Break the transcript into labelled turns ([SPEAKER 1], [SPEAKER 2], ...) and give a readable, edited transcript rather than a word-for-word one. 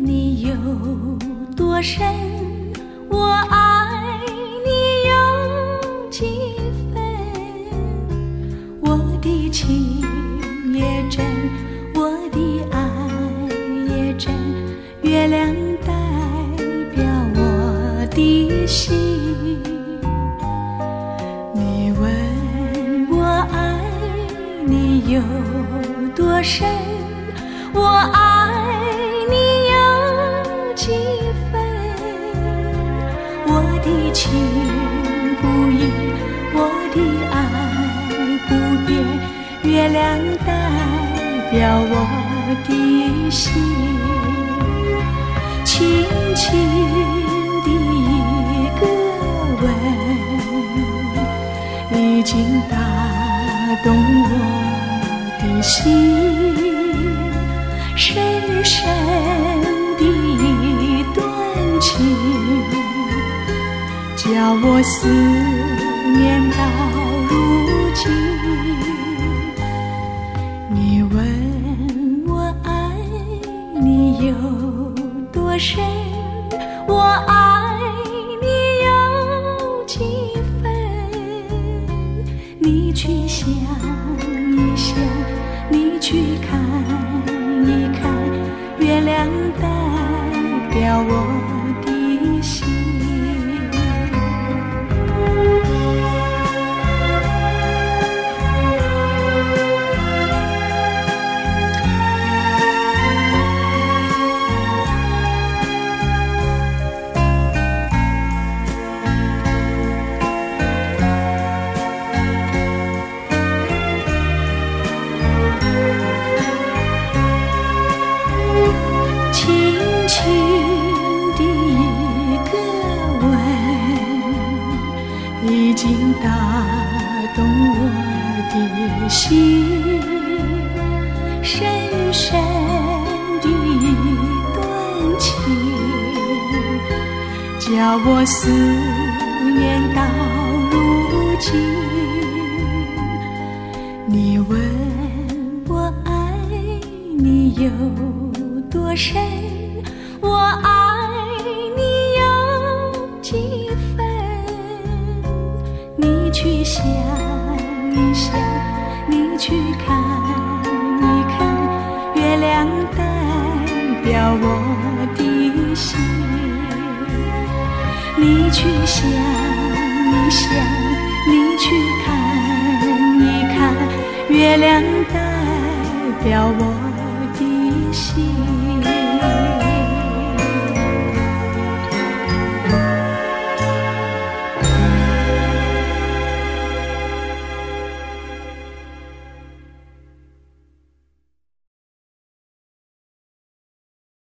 [SPEAKER 1] 你有多深，我爱你有几分。我的情也真，我的爱也真，月亮代表我的心。你问我爱你有多深，我爱你有几分。我的情不移，我的爱不变，月亮代表我的心。轻轻的一个吻，已经打动我的心。深深的一段情，叫我思念到如今。你问我爱你有多深，我爱你有几分。你去想一想，你去看一看，月亮代表我的心。已经打动我的心，深深的一段情，叫我思念到如今。你问我爱你有多深，我爱你有几分。你去想一想，你去看一看，月亮代表我的心。你去想一想，你去看一看，月亮代表我的心。